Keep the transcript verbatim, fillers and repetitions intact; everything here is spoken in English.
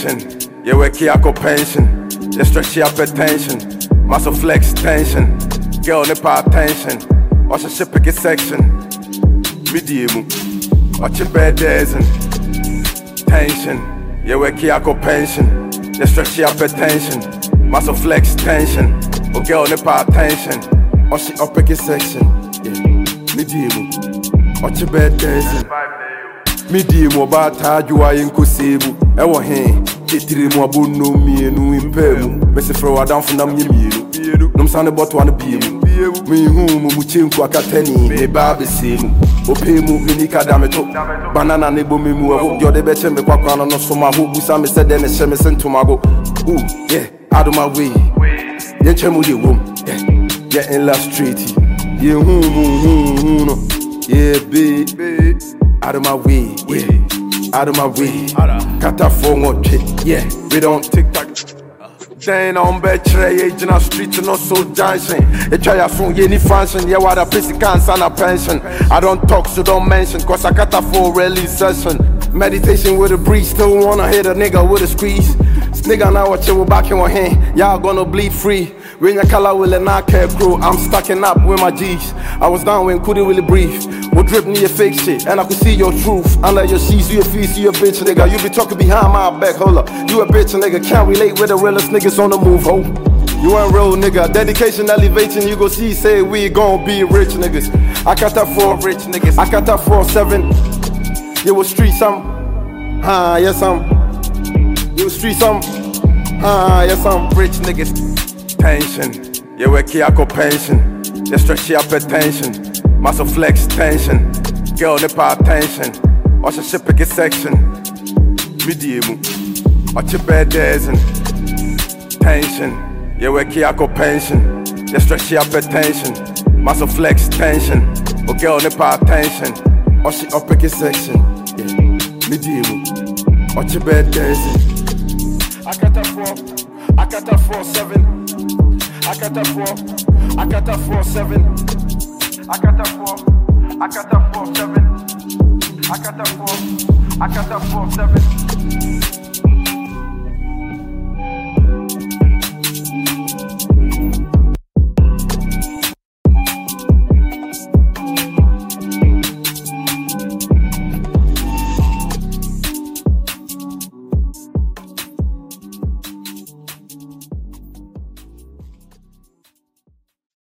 Tension, yeah, we kiako pension. You stretch your hypertension, muscle flex tension. Girl, nipa attention. Watch a ship pick a section. Medium, watch your bed dancing. Tension, yeah, we kiako pension. You stretch your hypertension, muscle flex tension. Oh, girl, nipa attention. Watch it up pick a section. Yeah, medium, watch your bed dancing. Medium about you are in Kosebu. Ewa hen, titiri mo abono mienu impemu. Bese fro wa down for nam yemienu. Nom sane bot one biemu. Me hu mu mu chenku akatani. Me ba besemu. Opemu minika dameto. Banana nebo me mu aho. Yo de beche me kwakwa no so ma ho. Busa me se de ne hye me sentomago. Ooh, yeah, out of my way. Yen chemu de wom. Yeah, yeah, illustrate. Yeah, hu hu hu no. Yeah, baby. Out of my way, yeah. Out of my way. Kata for one trick, yeah. We don't tick tock. Then on bed tray, agent on street to no so dancing. A try a phone, any function, yeah, what a piece can't sign a pension. I don't talk, so don't mention, cause I got a full release session. Meditation with a breeze, still wanna hit a nigga with a squeeze. Nigga now what you back in my hand, y'all gonna bleed free. When your color will and I care crew, I'm stacking up with my G's. I was down when couldn't really breathe. Would drip me your fake shit, and I could see your truth. Under your sheets, you a feast, you a bitch, nigga. You be talking behind my back, hold up. You a bitch, nigga, can't relate with the realest niggas on the move, ho. You ain't real, nigga. Dedication, elevating, you go see, say we gon' be rich niggas. I got that for rich niggas. I got that for seven. You was street some, ah, yes, some. You was street some, ah, yes, some rich niggas. Tension, yeah, we kiako pension. You stretch your hypertension. Muscle flex tension, girl nipa attention. Watch a ship pick a section. Medium, watch your bed dancing. Tension, yeah, we kiako pension. You stretch your hypertension. Muscle flex tension, oh girl nipa attention. Watch it up pick a section. Yeah, medium, watch your bed dancing. I got that four, I got that four seven. I got that four, I got that four seven. I got that four, I got that four seven. I got that four, I got that four seven.